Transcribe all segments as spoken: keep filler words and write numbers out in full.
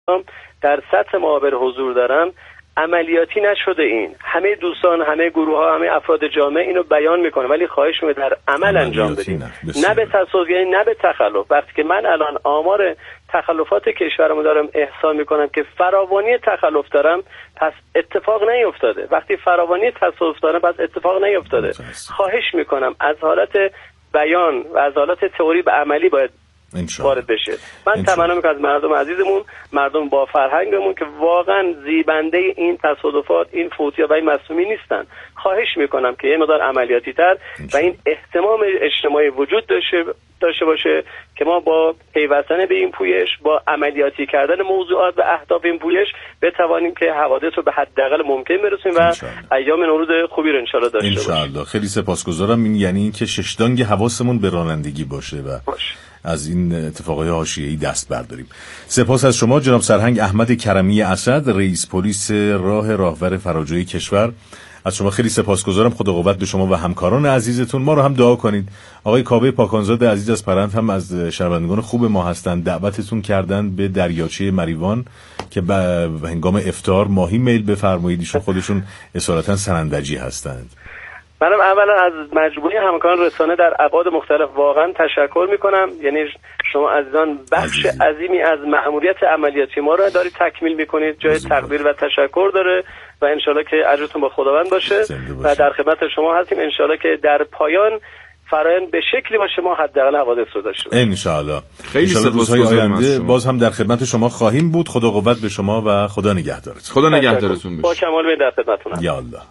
در سطح معابر حضور دارم عملیاتی نشده. این همه دوستان، همه گروه ها، همه افراد جامعه اینو بیان میکنه، ولی خواهش میکنم در عمل انجام بدیم، نه, نه به تصادف، یعنی نه به تخلف. وقتی که من الان آمار تخلفات کشورمو دارم احصا میکنم که فراوانی تخلف دارم، پس اتفاق نیفتاده. وقتی فراوانی تصادف دارم، پس اتفاق نیفتاده. خواهش میکنم از حالت بیان و از حالت تئوری به عملی باید وارد بشه. من تمنا میکنم از مردم عزیزمون، مردم با فرهنگمون که واقعا زیبنده این تصادفات، این فوتیا و این مصدومی نیستن. خواهش میکنم که یه مقدار عملیاتی تر و این اهتمام اجتماعی وجود داشته داشته باشه که ما با پیوستن به این پویش، با عملیاتی کردن موضوعات و اهداف این پویش بتوانیم که حوادث رو به حداقل ممکن برسونیم و ایام نوروز خوبی رو انشالله داشته باشیم. انشالله. خیلی سپاسگزارم. این یعنی این که ششدانگ حواسمون به رانندگی باشه و باشه. از این اتفاقای حاشیه‌ای دست برداریم. سپاس از شما جناب سرهنگ احمد کرمی اسد، رئیس پلیس راه راهور فراجوی کشور. از شما خیلی سپاسگزارم. خدا قوت به شما و همکاران عزیزتون. ما رو هم دعا کنید. آقای کاوه پاکانزاد عزیز از پرند هم از شنوندگان خوب ما هستند. دعوتتون کردن به دریاچه مریوان که به هنگام افطار ماهی میل بفرمایید. ایشون خودشون اصالتا سنندجی هستند. منم اولا از مجموعه همکاران رسانه در ابعاد مختلف واقعا تشکر میکنم. یعنی شما عزیزان بخش عزیزی. عظیمی از مأموریت عملیاتی ما رو دارید تکمیل میکنید، جای تقدیر و تشکر داره و انشالله که اجرتون با خداوند باشه و در خدمت شما هستیم. انشالله که در پایان فرآیند به شکلی باشه ما حداقل حوادث رو داشته باشیم انشالله. خیلی روزهای آینده باز هم در خدمت شما خواهیم بود. خدا قوت به شما و خدا نگهدارتون. خدا نگهدارتون باشه. با کمال میل در خدمتتونم. یا الله.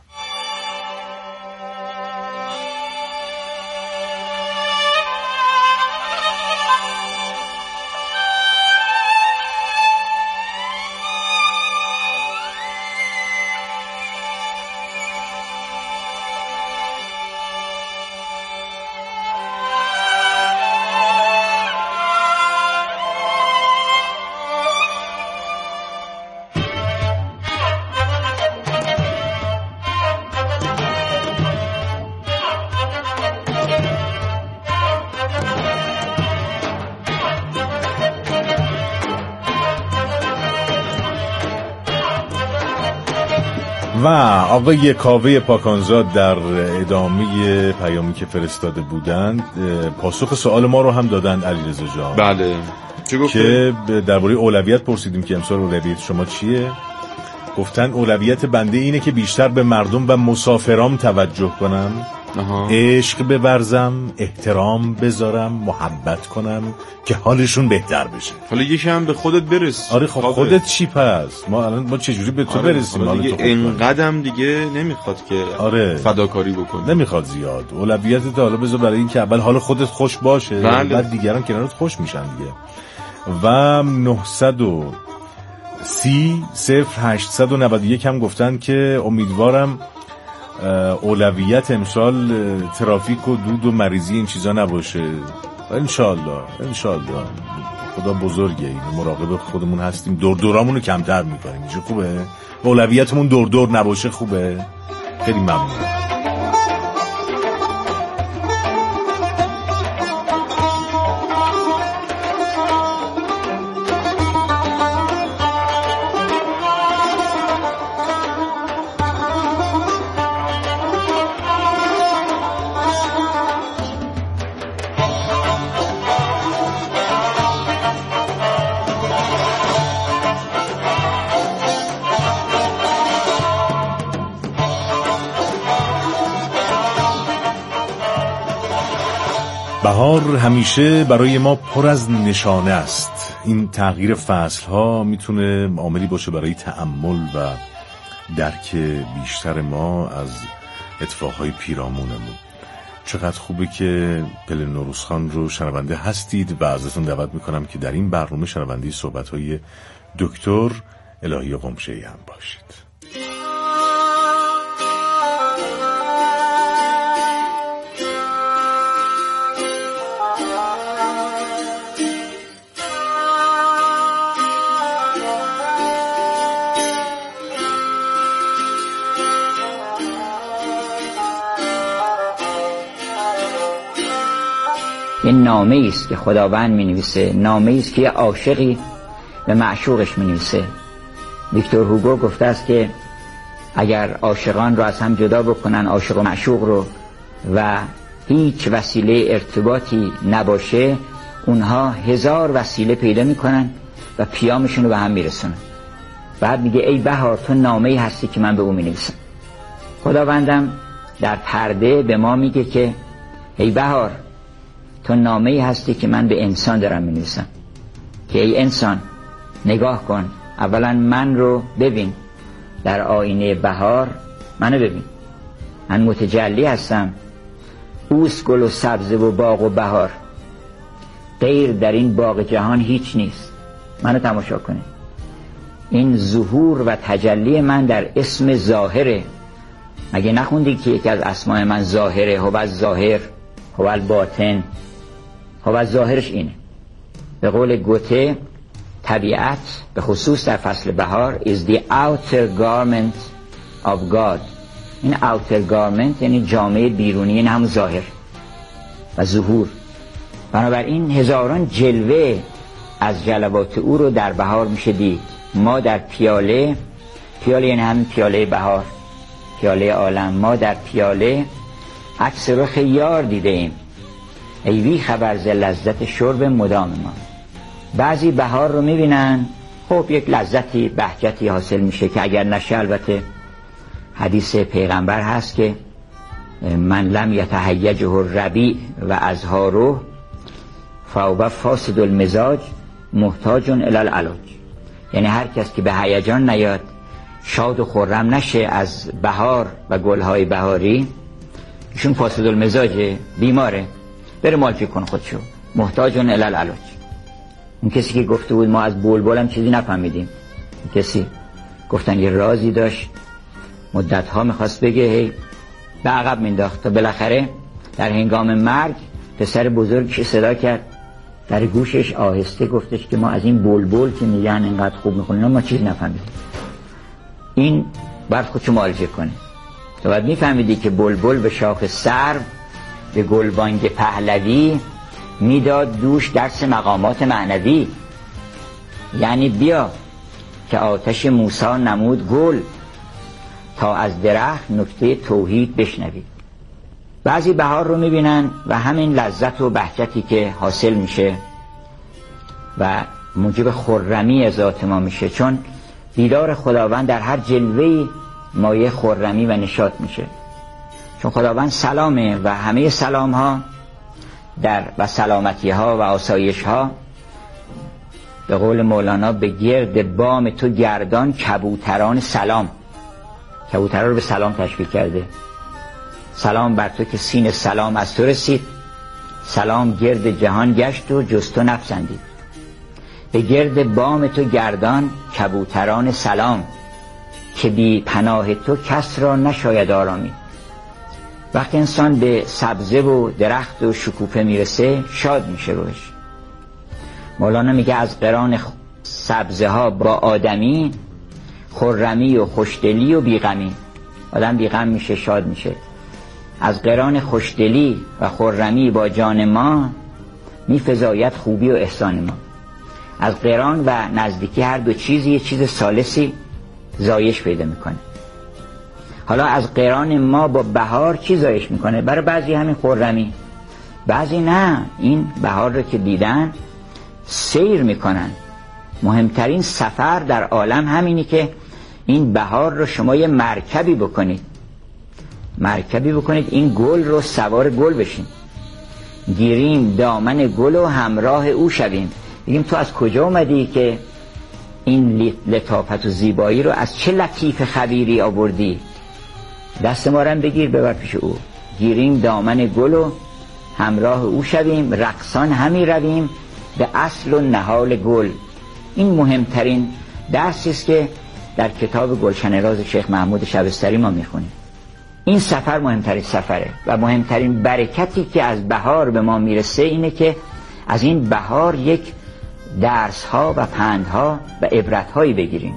و آقای کاوه پاکانزاد در ادامه پیامی که فرستاده بودند پاسخ سوال ما رو هم دادند علیرضا جان. بله. چی گفت؟ که درباره اولویت پرسیدیم که امسال اولویت شما چیه؟ گفتن اولویت بنده اینه که بیشتر به مردم و مسافرام توجه کنم، آها. عشق بورزم، احترام بذارم، محبت کنم که حالشون بهتر بشه. حالا یکم به خودت برس. آره خب خودت چی پس؟ ما الان ما چجوری به تو آره برسیم؟ حالا دیگه اینقدرم دیگه نمیخواد که آره. فداکاری بکنی. نمیخواد زیاد. اولویتت حالا بذار برای این که اول حال خودت خوش باشه، بله. بعد دیگران کنارت خوش میشن دیگه. و نهصد و سی صفر هشتصد و نود و یک هم گفتن که امیدوارم اولویت امسال ترافیک و دود و مریضی این چیزا نباشه. انشالله انشالله خدا بزرگه. این مراقب خودمون هستیم، دور دورامون رو کمتر میکنیم. میشه خوبه اولویتمون دور دور نباشه. خوبه. خیلی ممنون. بهار همیشه برای ما پر از نشانه است. این تغییر فصلها میتونه عاملی باشه برای تأمل و درک بیشتر ما از اتفاقهای پیرامونمون. چقدر خوبه که پل نوروزخان رو شنونده هستید و ازتون دعوت میکنم که در این برنامه شنونده صحبت‌های دکتر الهی قمشه‌ای هم باشید. این نامه است که خداوند می نویسه، نامه است که یه عاشقی به معشوقش می‌نویسه. ویکتور هوگو گفته است که اگر عاشقان رو از هم جدا بکنن، عاشق و معشوق رو، و هیچ وسیله ارتباطی نباشه، اونها هزار وسیله پیدا میکنن و پیامشون رو به هم میرسونن. بعد میگه ای بهار تو نامه‌ای هستی که من به او مینویسم. خداوندم در پرده به ما میگه که ای بهار تو نامه‌ای هستی که من به انسان دارم مینویسم، که ای انسان نگاه کن، اولا من رو ببین، در آینه بهار منو ببین، من متجلی هستم، اوست گل و سبزه و باغ و بهار، غیر در این باغ جهان هیچ نیست، منو تماشا کنید. این ظهور و تجلی من در اسم ظاهره. مگه نخوندی که یکی از اسماء من ظاهره؟ هو الظاهر هو الباطن. هو الظاهرش اینه. به قول گوته طبیعت به خصوص در فصل بهار is the outer garment of God. این outer garment یعنی جامعه بیرونی، این هم ظاهر و ظهور. بنابراین هزاران جلوه از جلوات او رو در بهار میشه دید. ما در پیاله، پیاله یعنی هم پیاله بهار، پیاله عالم، ما در پیاله عکس رخ یار دیده ایم، ای وی خبر ز لذت شرب مدام ما. بعضی بهار رو میبینن، خب یک لذتی بهجتی حاصل میشه که اگر نشه، البته حدیث پیغمبر هست که من لم یتهیجه الربیع و ازهاره فهو فاسد المزاج محتاج الی العلاج. یعنی هر کس که به هیجان نیاد، شاد و خرم نشه از بهار و گلهای بهاری، ایشون فاسد المزاجه، بیماره، بره مالچی کن خودشو، محتاج الی العلاج. اون کسی که گفته بود ما از بلبل هم چیزی نفهمیدیم، اون کسی گفتن یه رازی داشت مدتها میخواست بگه، هی به عقب مینداخت تا بالاخره در هنگام مرگ پسر بزرگش صدا کرد در گوشش آهسته گفتش که ما از این بلبل که میگن اینقدر خوب میخونیم ما چیز نفهمیدیم. این باید خودشو معالجه کنه. تو باید میفهمیدی که بلبل به شاخ سرو، به گلبانگ پهلوی میداد دوش درس مقامات معنوی. یعنی بیا که آتش موسی نمود گل، تا از درخت نکته توحید بشنوید. بعضی بهار رو میبینن و همین لذت و بهجتی که حاصل میشه و موجب خرمی ذات ما میشه، چون دیدار خداوند در هر جلوه‌ای مایه خرمی و نشاط میشه. چون خداوند سلامه و همه سلام ها در و سلامتی ها و آسایش ها به قول مولانا به گرد بام تو گردان کبوتران سلام. کبوتران رو به سلام تشبیه کرده. سلام بر تو که سین سلام از تو رسید، سلام گرد جهان گشت و جز تو نپسندید. به گرد بام تو گردان کبوتران سلام، که بی پناه تو کس را نشاید آرامی. وقتی انسان به سبزه و درخت و شکوفه میرسه شاد میشه روش. مولانا میگه از قران سبزه ها با آدمی خرمی و خوشدلی و بیغمی. آدم بیغم میشه، شاد میشه. از قران خوشدلی و خرمی با جان ما میفزاید خوبی و احسان ما. از قران و نزدیکی هر دو چیزی یه چیز ثالثی زایش پیدا میکنه. حالا از قران ما با بهار چی زایش میکنه؟ برای بعضی همین خرمی، بعضی نه. این بهار رو که دیدن سیر میکنن. مهمترین سفر در عالم همینی که این بهار رو شما یه مرکبی بکنید، مرکبی بکنید این گل رو سوار گل بشین، گیریم دامن گل و همراه او شویم. بگیم تو از کجا اومدی که این لطافت و زیبایی رو از چه لطیف خبیری آوردی؟ دست ما رو بگیر ببر پیش او. گیریم دامن گل و همراه او شویم، رقصان همی رویم به اصل و نهال گل. این مهمترین درسی است که در کتاب گلشن راز شیخ محمود شبستری ما میخونیم. این سفر مهمترین سفره و مهمترین برکتی که از بهار به ما میرسه اینه که از این بهار یک درس ها و پند ها و عبرت هایی بگیریم.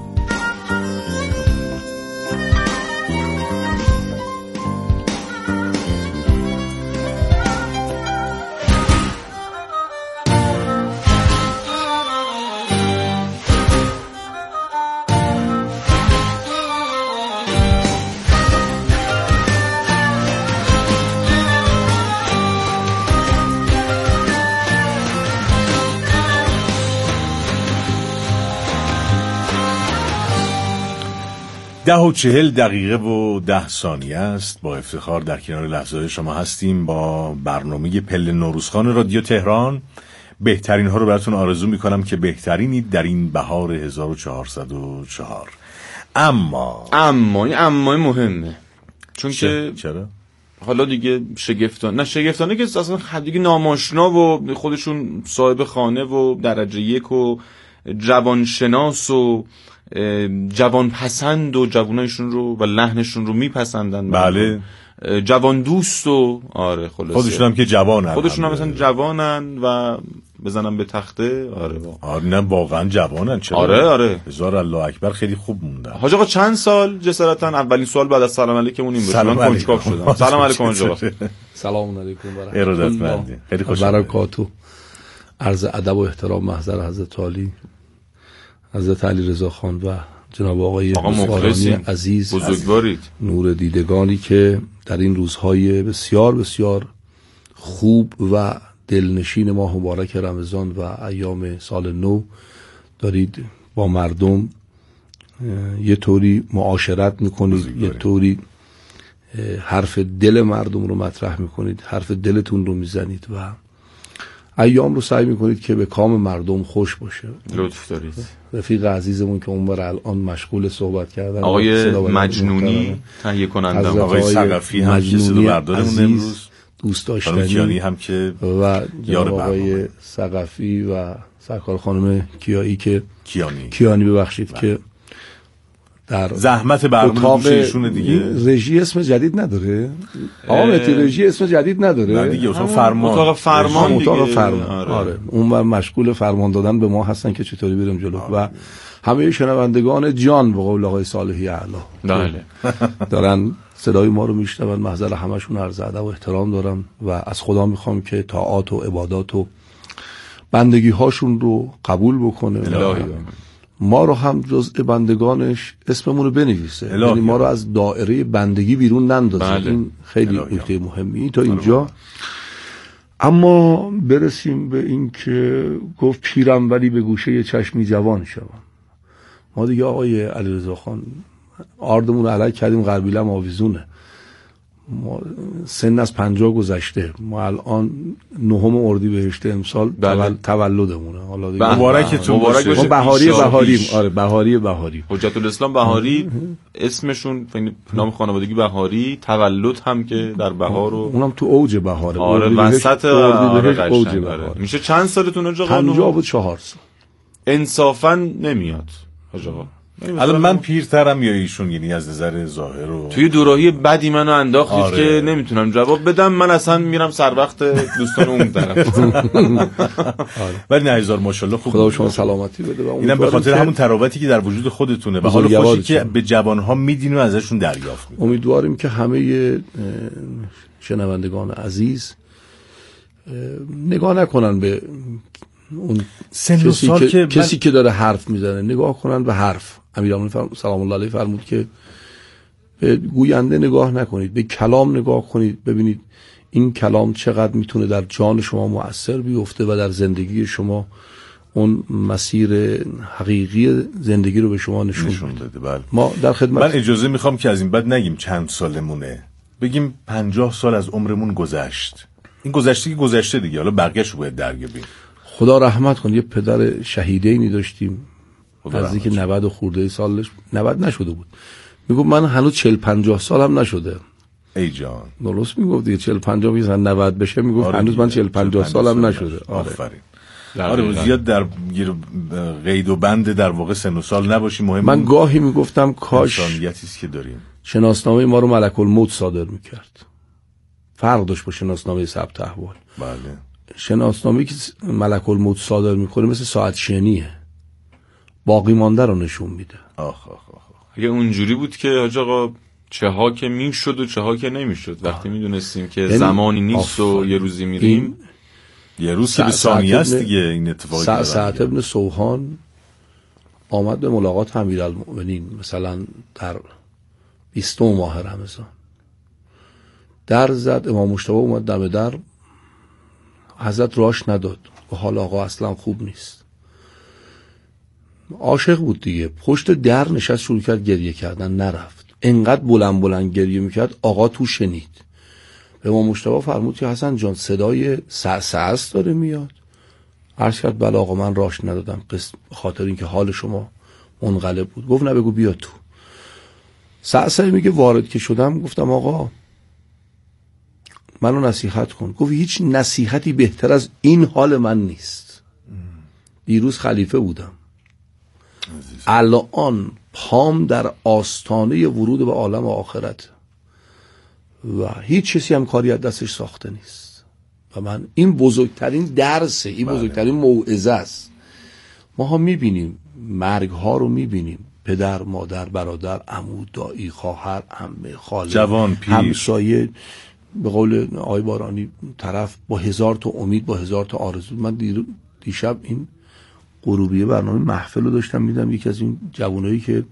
ده و چهل دقیقه و ده ثانیه است. با افتخار در کنار لحظه شما هستیم با برنامه پله نوروزخان رادیو تهران. بهترین ها رو براتون آرزو میکنم که بهترینید در این بهار هزار و چهارصد و چهار. اما اما این اما مهمه، چون که چرا؟ حالا دیگه شگفتانه نه شگفتانه که اصلا دیگه ناماشنا و خودشون صاحب خانه و درجه یک و جوانشناس و جوان پسند و جوانایشون رو و لحنشون رو میپسندن. بله. جوان دوست و آره خلاصه خودشون هم که جوانن، خودشون هم مثلا جوانن و بزنن به تخته. آره آره نه واقعا جوانن. چرا؟ آره آره هزار الله اکبر، خیلی خوب موندن. حاج آقا چند سال جسارتا اولین سوال بعد از سلام علیکم اون این بود. من کنجکاو شدم. سلام علیکم حاج آقا. سلام علیکم برکات. ارادتمندی. خیلی خوشحال. برکاتو. عرض ادب و احترام محضر حضرت عالی حضرت علی رضا خان و جناب آقای مفخرانی عزیز بزرگوارید، نور دیدگانی که در این روزهای بسیار بسیار خوب و دلنشین ماه مبارک رمضان و ایام سال نو دارید با مردم یه طوری معاشرت میکنید، یه طوری حرف دل مردم رو مطرح میکنید، حرف دلتون رو میزنید و ایام رو سعی میکنید که به کام مردم خوش باشه. لطف دارید. رفیق عزیزمون که اونور الان مشغول صحبت کردن آقای مجنونی تهیه کننده، آقای ثقفی هم که صدا بردارمون امروز، دوست داشتنی کیانی هم که و جناب آقای ثقفی و سرکار خانم کیایی که کیانی کیانی ببخشید که در زحمت برنامه ایشون دیگه. رژی اسم جدید نداره؟ آقا مهدی رژی اسم جدید نداره؟ نه دیگه اتاق فرمان. اتاق فرمان دیگه. اتاق فرمان. آره. آره. اون بر مشغول فرمان دادن به ما هستن که چطوری بریم جلو. آره. و همه شنوندگان جان به قول آقای صالحی اعلی بله دارن صدای ما رو میشنون. محضر همشون عرض ادب و احترام دارم و از خدا میخوام که طاعات و عبادات و بندگی هاشون رو قبول بکنه. الهی. ما رو هم جزء بندگانش اسممون رو بنویسه، یعنی ما رو از دائره بندگی بیرون نندازه. بله. این خیلی نکته مهمی تا اینجا. اما برسیم به این که گفت پیرم ولی به گوشه چشمی جوان شوم. ما دیگه آقای علیرضا خان آردمون رو علک کردیم، غربیلم آویزونه. ما سن از پنجاه گذشته، ما الان نهم اردیبهشت امسال بله. تولدمونه. حالا دیگه مبارکتون مبارک باشه. بهاری بهاریم. آره بهاری بهاری. حجت الاسلام بهاری اسمشون نام خانوادگی بهاری، تولد هم که در بهار و اونم تو اوج بهاره. آره وسط آره اوج بهاره. میشه چند سالتون آقا؟ پنجاه و چهار سال. انصافا نمیاد آقا. الان من پیرترم یا ایشون؟ یعنی از نظر ظاهر و توی دوراهی بدی منو انداختید آره. که نمیتونم جواب بدم. من اصلا میرم سر وقت دوستان اون طرف. ولی نه هزار ماشاءالله خوب. خدا شما سلامتی بده. اینم به خاطر همون تراوتی که در وجود خودتونه و حال خوشی که به جوانها میدین و ازشون دریافت میکنید. امیدواریم که همه شنوندگان عزیز نگاه نکنن به اون سن و سال که, که کسی من... که داره حرف میزنه، نگاه کنن به حرف. امیرالمومنین فرم... سلام الله علیه فرمود که به گوینده نگاه نکنید، به کلام نگاه کنید، ببینید این کلام چقدر میتونه در جان شما مؤثر بیفته و در زندگی شما اون مسیر حقیقی زندگی رو به شما نشون, نشون بده. بله. ما در خدمت. من اجازه میخوام که از این بعد نگیم چند سالمونه، بگیم پنجاه سال از عمرمون گذشت. این گذشته که گذشته دیگه، حالا بقیه‌شو باید درگیریم. خدا رحمت کنه. یه پدر شهیدینی داشتیم نزدیک نود خورده سالش، نود نشده بود، میگفت من هنوز چهل پنجاه سالم نشده. ای جان درست میگفت دیگه. چهل پنجاه میزن نود بشه، میگفت آره هنوز من چهل پنجاه سالم نشده. آفرین. آره زیاد در قید و بند در واقع سن و سال نباشی. مهم من گاهی میگفتم کاش انسانیتی است که داریم. شناسنامه ما رو ملک الموت صادر میکرد. فرق داشت با شناسنامه ثبت احوال. بله. شناسنامه‌ای که ملک الموت صادر میکنه مثل ساعت شنیه، باقی مانده رو نشون میده. آخ آخ آخ. اگه اونجوری بود که حاج آقا چه ها که میشد و چه ها که نمیشد، وقتی میدونستیم که زمانی نیست و یه روزی میریم، یه روز که به ثانیه است دیگه این اتفاقی که سعد ابن سوحان آمد به ملاقات امیرالمومنین مثلا در بیستم ماه رمضان، در زد، امام مجتبی اومد دم در، حضرت راش نداد و حال آقا اصلا خوب نیست. عاشق بود دیگه. پشت در نشست شروع کرد گریه کردن، نرفت. انقدر بلند بلند گریه میکرد آقا تو شنید. به ما مجتبی فرمود که حسن جان صدای سعسعس داره میاد. عرض کرد بله آقا من راش ندادم قسم خاطر اینکه حال شما منقلب بود. گفت نه بگو بیا تو. سعسعی میگه وارد که شدم گفتم آقا منو نصیحت کن. گفت هیچ نصیحتی بهتر از این حال من نیست. دیروز خلیفه بودم، الان پام در آستانه ورود به عالم آخرت و هیچ چیزی هم کاری از دستش ساخته نیست و من این بزرگترین درسه، این بله. بزرگترین موعظه است. ما ها میبینیم مرگ ها رو میبینیم، پدر، مادر، برادر، عمو، دایی، خواهر، عمه، خاله، جوان، پیر، همسایه، به قول آقای بارانی طرف با هزار تا امید، با هزار تا آرزو. من دیر دیشب این غروبیه برنامه محفل رو داشتم میدم، یکی از این جوانایی که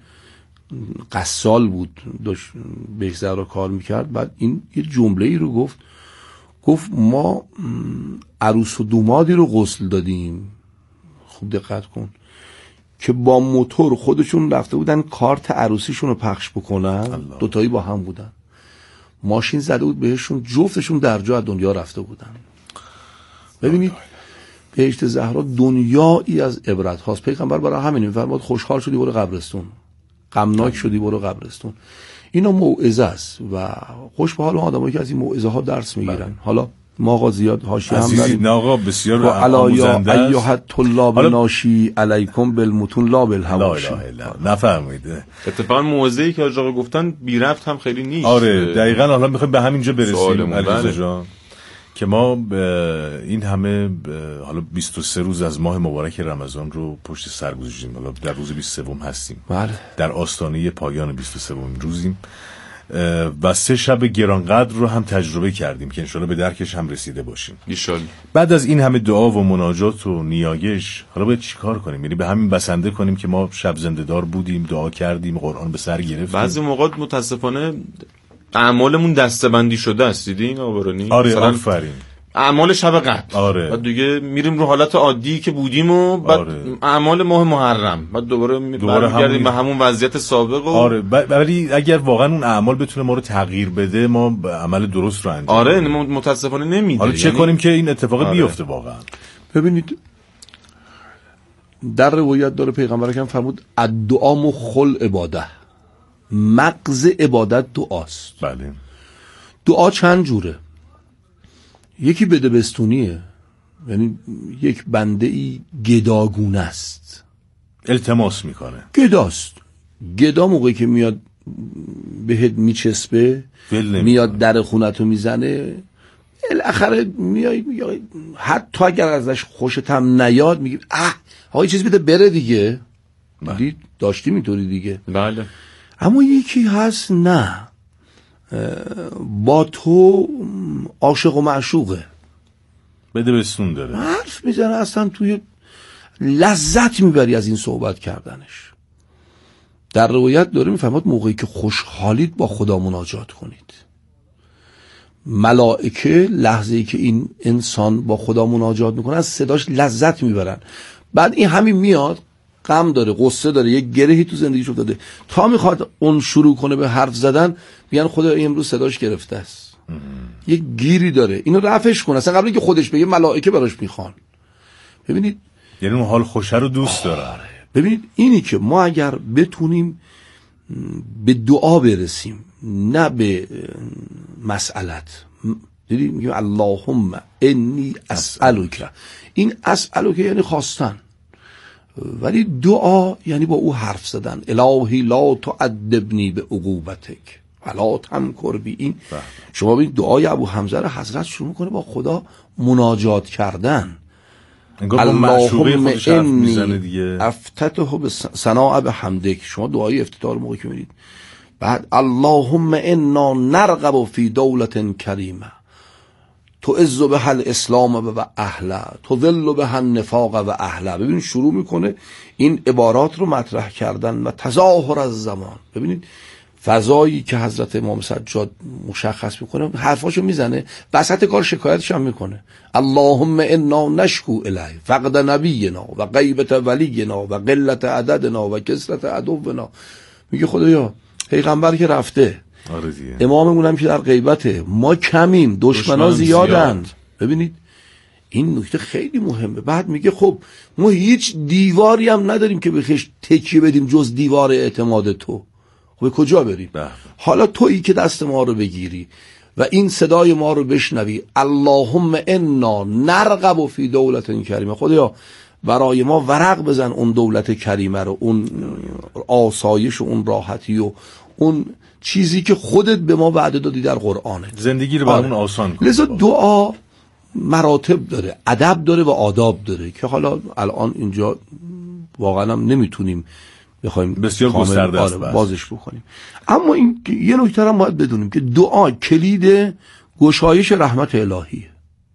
قصال بود داشت بهزر رو کار میکرد، بعد این یه جمله ای رو گفت گفت ما عروس و دومادی رو غسل دادیم، خوب دقت کن، که با موتور خودشون رفته بودن کارت عروسیشون رو پخش بکنن، دوتایی با هم بودن، ماشین زده بود بهشون، جفتشون در جا از دنیا رفته بودن. ببینید بهشت زهرا دنیایی از عبرت هاست. پیغمبر برای همین میفرماد خوشحال شدی برو قبرستون، غمناک شدی برو قبرستون. اینا موعظه است و خوش به حال آدمایی که از این موعظه ها درس میگیرن. حالا ما آقا زیاد حاشیه هم داریم. آقا بسیار آموزنده است. ایها طلاب ناشی علیکم بالمتون لا بالهواشی. نفرمایید. اتفاقا موعظه‌ای که آقا گفتن بی ربط هم خیلی نیست. آره دقیقاً. حالا میخوایم به همینجا برسیم علیرضا جان که ما این همه حالا بیست و سه روز از ماه مبارک رمضان رو پشت سر گذاشتیم. حالا در روز بیست و سوم هستیم. بله. در آستانه پایان بیست و سومین روزیم و سه شب گرانقدر رو هم تجربه کردیم که انشالله به درکش هم رسیده باشیم ایشالله. بعد از این همه دعا و مناجات و نیایش حالا باید چیکار کنیم؟ یعنی به همین بسنده کنیم که ما شب زنده دار بودیم، دعا کردیم، قرآن به سر گرفتیم. بعضی موقع متاسفانه اعمالمون دسته‌بندی شده است. دیدین آبرانی؟ آره آفرین. اعمال شب قدر. آره. بعد دیگه میریم رو حالت عادی که بودیم و بعد آره. اعمال ماه محرم بعد دوباره برمیگردیم به همون وضعیت سابق و آره. ولی اگر واقعا اون اعمال بتونه ما رو تغییر بده ما عمل درست رو انجام آره متاسفانه نمیده. حالا چه یعنی... کنیم که این اتفاق آره. بیفته واقعا؟ ببینید در روایت داره پیغمبر اکرم فرمود الدعا مخل عباده، مغز عبادت دعاست. بله. دعا چند جوره. یکی بدبستونیه، یعنی یک بنده ای گداگونه است، التماس میکنه، گداست. گدا موقعی که میاد بهت میچسبه، میاد در خونتو میزنه، الاخره میای میای حتی اگر ازش خوشت هم نیاد میگی اه آقا چیزی بده بره دیگه. دید داشتی میطوری دیگه. بله. اما یکی هست نه، با تو عاشق و معشوقه، بده بستون داره، حرف میزنه، اصلا توی لذت میبری از این صحبت کردنش. در روایت داره میفهمد موقعی که خوشحالید با خدا مناجات کنید. ملائکه لحظه‌ای که این انسان با خدا مناجات میکنه از صداش لذت میبرن. بعد این همین میاد غم داره، غصه داره، یک گرهی تو زندگیش افتاده، تا میخواد اون شروع کنه به حرف زدن میگن خدا امروز صداش گرفته است، یک گیری داره، اینو رفعش کن اصلا قبل اینکه خودش بگه ملائکه براش میخوان. ببینید یعنی اون حال خوشه رو دوست داره. ببینید اینی که ما اگر بتونیم به دعا برسیم نه به مسئلت، دیدی میگیم اللهم انی اسألک، این اسألک یعنی خواستن، ولی دعا یعنی با او حرف زدن. الهی لا تعذبنی به عقوبتک ولا تمکر بی. این شما ببینید دعای ابو حمزه رو حضرت شروع کنه با خدا مناجات کردن. اللهم انی افتتح به ثناء به حمدک. شما دعای افتتاح رو موقعی که میرید بعد اللهم انا نرغب فی دولت کریمه تعز بها الاسلام و اهله تذل بها النفاق و اهله. ببین شروع میکنه این عبارات رو مطرح کردن و تظاهر از زمان. ببینید فضایی که حضرت امام سجاد مشخص میکنه حرفاشو میزنه، وسط کار شکایتش هم میکنه. اللهم انا نشکو الیه فقد نبینا و غیبت ولینا و قلت عددنا و کثرت عدونا. میگه خدایا پیغمبر که رفته، اماممون هم که در غیبته، ما کمیم، دشمنا زیادن. زیاد. ببینید این نکته خیلی مهمه. بعد میگه خب ما هیچ دیواری هم نداریم که بخش تکیه بدیم جز دیوار اعتماد تو. به کجا بریم؟ بله. حالا تویی که دست ما رو بگیری و این صدای ما رو بشنوی. اللهم انا نرغب فی دولت کریمه. خدایا برای ما ورق بزن اون دولت کریمه رو، اون آسایش و اون راحتی و اون چیزی که خودت به ما وعده دادی در قرآنه. زندگی رو برامون آسان کن. لذا دعا مراتب داره، ادب داره و آداب داره که حالا الان اینجا واقعا هم نمیتونیم بخوایم بسیار گسترده است بازش بکنیم. اما این یه نکته هم باید بدونیم که دعا کلید گشایش رحمت الهیه.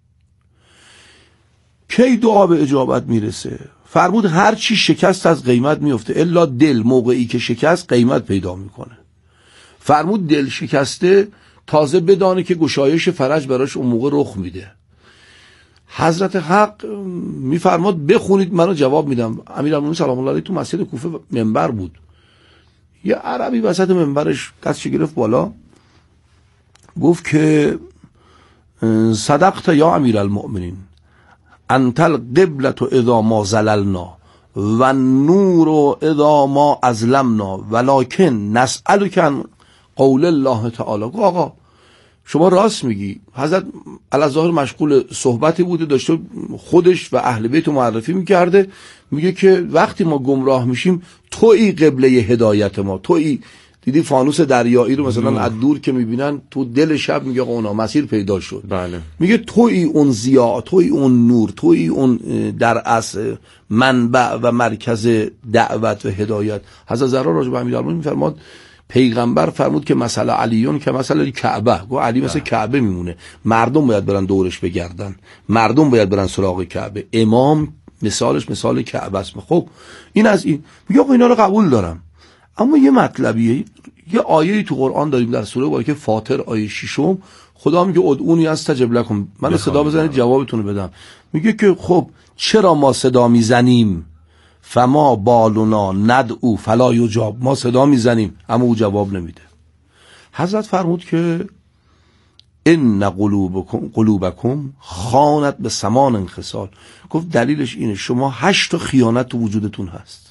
کی دعا به اجابت میرسه؟ فرمود هر چی شکست از قیمت میفته الا دل، موقعی که شکست قیمت پیدا میکنه. فرمود دل شکسته تازه بدانه که گشایش فرج براش اون موقع رخ میده. حضرت حق میفرماد بخونید منو جواب میدم. امیرالمومنین سلام الله علیه تو مسجد کوفه منبر بود، یه عربی وسط منبرش دستش گرفت بالا گفت که صدقت یا امیرالمؤمنین انت القبلة اذا ما زللنا و النور اذا ما ازلمنا ولکن نسألک عن قول الله تعالی. آقا شما راست میگی. حضرت الظاهر مشغول صحبتی بوده، داشته خودش و اهل بیت معرفی میکرده. میگه که وقتی ما گمراه میشیم تویی قبله هدایت ما، تویی. دیدی فانوس دریایی رو مثلا از دور که میبینن تو دل شب، میگه اونا مسیر پیدا شد. بله. میگه تویی اون ضیا، تویی اون نور، تویی اون در اصل منبع و مرکز دعوت و هدایت. حضرت زهرا راجع به امیرالمومنین میفرماد پیغمبر فرمود که مثلا علیون که مثلا کعبه، گو علی مثل کعبه میمونه، مردم باید برن دورش بگردن، مردم باید برن سراغ کعبه. امام مثالش مثال کعبه است. خب این از این. میگه آقا اینا رو قبول دارم، اما یه مطلبیه. یه آیه تو قرآن داریم در سوره بارکه فاطر آیه ششم، خدا میگه ادعونی استجب لکم، من صدا بزنید جوابتون رو بدم. میگه که خب چرا ما صدا میزنیم؟ فما بالونا ندعو فلا یجاب، ما صدا میزنیم اما او جواب نمیده. حضرت فرمود که ان قلوبکم قلوبکم خانت به سمان انخسال. گفت دلیلش اینه شما هشت تا خیانت تو وجودتون هست.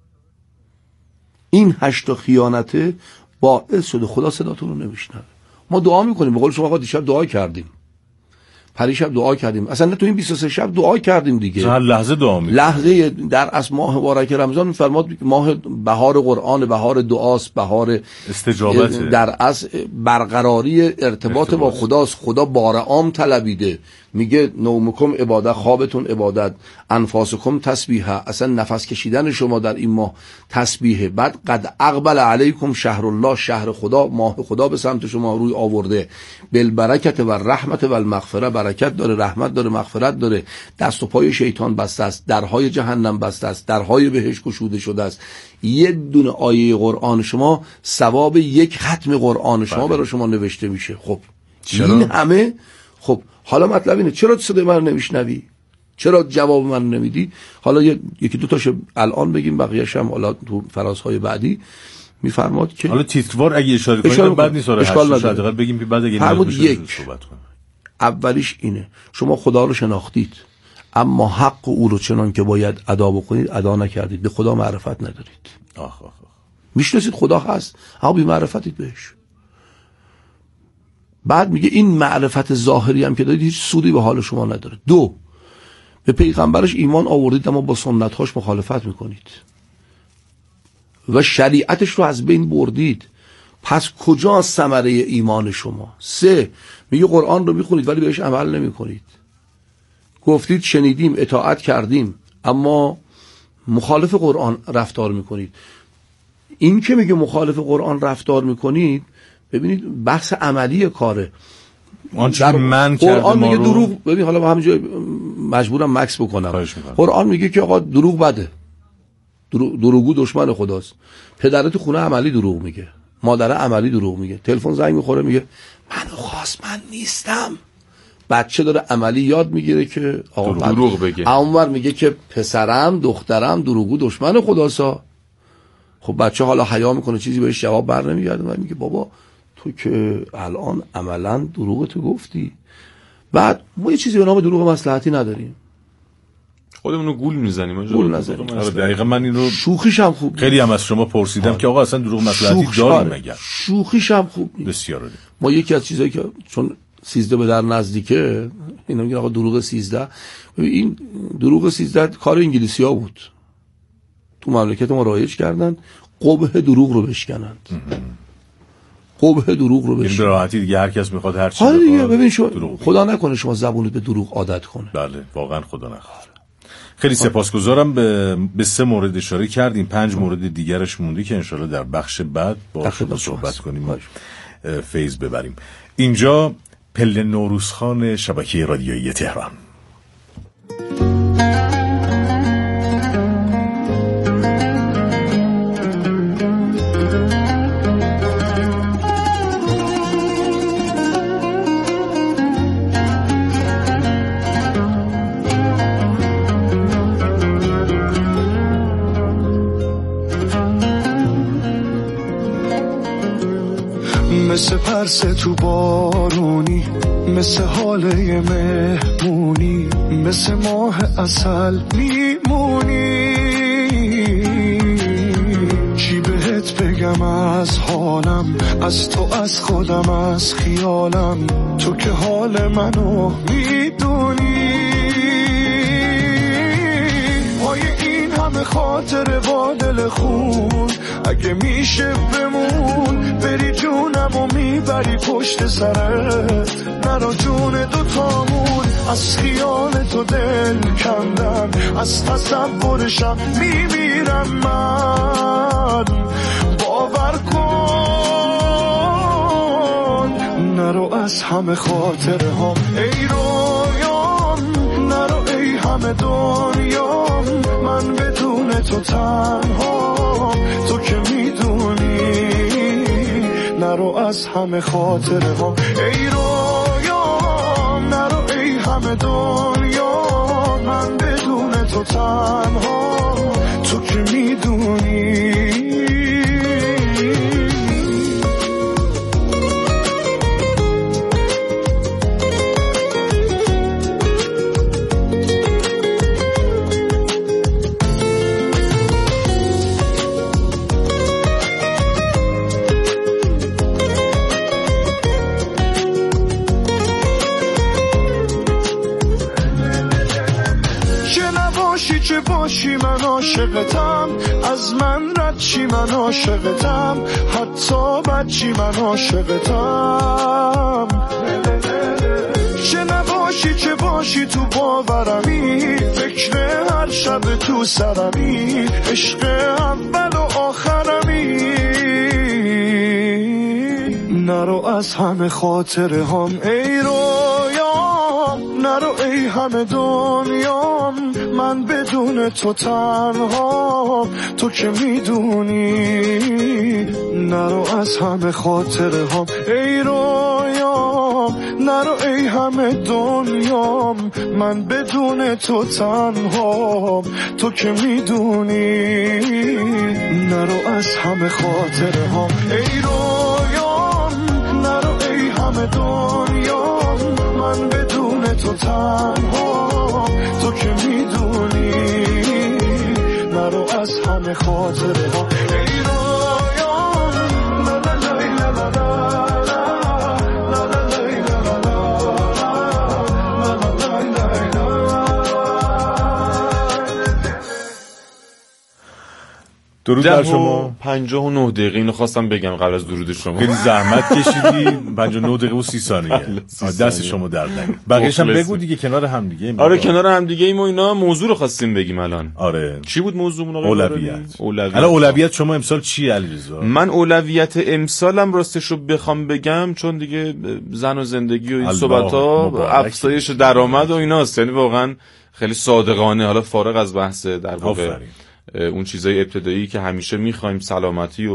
این هشت تا خیانته باعث شده خدا صداتون رو نمیشنوه. ما دعا میکنیم، به قول شما آقا دیشب دعا کردیم، پریشب دعا کردیم، اصلا نه تو این بیست و سه شب دعا کردیم دیگه، هر لحظه دعا میکنیم. لحظه در از ماه مبارک رمضان میفرماد ماه بهار قرآن، بهار دعاست، بهار استجابت، در از برقراری ارتباط, ارتباط با خداست. خدا بار عام طلبیده. میگه نومکم عبادت، خوابتون عبادت، انفاسکم تسبیحه، اصلا نفس کشیدن شما در این ماه تسبیحه. بعد قد اقبل علیکم شهر الله، شهر خدا، ماه خدا به سمت شما روی آورده. بالبرکت و رحمت و المغفره، برکت داره، رحمت داره، مغفرت داره. دست و پای شیطان بسته است، درهای جهنم بسته است، درهای بهشت گشوده شده است. یه دونه آیه قرآن شما ثواب یک ختم قرآن شما برای شما نوشته میشه. خب چرا؟ این همه. خب حالا مطلب اینه چرا صدای من نمیشنوی؟ چرا جواب من نمیدی؟ حالا یکی دو تاشو الان بگیم، بقیه‌اش هم حالا تو فرازهای بعدی میفرماد که حالا تیتروار اگه اشاره کنید بعد نیست اشکال نداره بگیم بعد اگه فرمود یک صحبت کنیم. اولیش اینه شما خدا رو شناختید اما حق او رو چنان که باید ادا بکنید ادا نکردید، به خدا معرفت ندارید. آخ آخ آخ. میشناسید خدا هست اما بی معرفتید بهش. بعد میگه این معرفت ظاهری هم که دارید هیچ سودی به حال شما نداره. دو، به پیغمبرش ایمان آوردید اما با سنت‌هاش مخالفت میکنید و شریعتش رو از بین بردید. پس کجا ثمره ایمان شما؟ سه، میگه قرآن رو میخونید ولی بهش عمل نمیکنید. گفتید شنیدیم اطاعت کردیم اما مخالف قرآن رفتار میکنید. این که میگه مخالف قرآن رفتار میکنید، ببینید بحث عملی کاره. آنچه من قرآن میگه دروغ، ببین حالا با همینجا مجبورم مکس بکنم. قرآن میگه که آقا دروغ بده، دروغ، دروغگو دشمن خداست. پدرت خونه عملی دروغ میگه، مادر عملی دروغ میگه. تلفن زنگ میخوره میگه منو خواست من نیستم. بچه داره عملی یاد میگیره که آقا دروغ بگه. اونور میگه که پسرم دخترم دروغگو دشمن خداسا. خب بچه حالا حیا میکنه چیزی بهش جواب بر نمیگرده و میگه بابا تو که الان عملا دروغ تو گفتی. بعد ما یه چیزی به نام دروغ مصلحتی نداریم، خودمونو گول میزنیم. گول نزنیم. آره دقیقاً. من این رو شوخیش هم خوب خیلی هم از شما پرسیدم که آقا اصلا دروغ مصلحتی داریم مگر؟ شوخیش هم خوب نیست. بسیار عالی. ما یکی از چیزایی که چون سیزده به در نزدیکه اینا میگن آقا دروغ سیزده. این دروغ سیزده کار انگلیسی‌ها بود، تو مملکت ما رایج کردن قبح دروغ رو بشکنند. قبح دروغ رو بشکنند. این به راحتی دیگه هر کس میخواد هر چی بخواد. دیگه ببین شما خدا نکنه شما زبونت به دروغ عادت کنه. بله واقعا خدا نکنه. خیلی سپاسگزارم. به به سه مورد اشاره کردیم، پنج مورد دیگرش مونده که انشالله در بخش بعد با شما صحبت کنیم، فیض ببریم. اینجا پله نوروزخان شبکه رادیویی تهران. مثل پرس تو بارونی، مثل حاله مهمونی، مثل ماه عسل میمونی. چی بهت بگم از حالم، از تو از خودم از خیالم، تو که حال منو میدونی. پای این همه خاطر با دل خون، اگه میشه بمون بری جونم و میبری پشت سرت، نرا جون دوتامون. از خیال تو دل کندم، از تصورشم میمیرم من. باور کن نرو از همه خاطره هم ای رویام، نرو ای همه دنیام، من بدون تو تنها، تو که میدونی. نرو از همه خاطره ها ای رویام، نرو ای همه دنیا، من بدون تو تنها، تو که میدونی. چه باشی من عاشقتم، از من رد چی من عاشقتم، حتی بد چی من عاشقتم. چه نباشی چه باشی تو باورمی، فکر هر شب تو سرمی، عشق اول و آخرمی. نرو از همه خاطره هم ای رویام، نرو ای همه دنیام، من بدون تو تنها، تو که میدونی. نرو از همه خاطره هم ای رویام، نرو ای همه دنیام، من بدون تو تنها، تو که میدونی. نرو از همه خاطره هم ای رویام، نرو ای همه دنیام، من بدون تو تنها، تو که میدونی. نرو از همه خاطره ها ای رویام، لا لا لا لا لا لا لا لا لا. درود بر شما. پنجاه و نه دقیقه اینو خواستم بگم قبل از درود شما. خیلی زحمت کشیدی. پنجاه و نه دقیقه و سی ثانیه. دست شما درد نکنه. بقیه‌ش هم بگو دیگه، کنار هم دیگه. آره کنار هم دیگه ایم و اینا. موضوع رو خواستیم بگیم الان. آره. چی بود موضوعمون آقا؟ اولویت. اولویت. الان اولویت شما امسال چیه علیرضا؟ من اولویت امسالم راستش رو بخوام بگم، چون دیگه زن و زندگی و این صحبت‌ها، افزایش درآمد و ایناست. یعنی واقعا خیلی صادقانه، حالا فارغ از بحث در واقع اون چیزای ابتدایی که همیشه می‌خوایم، سلامتی و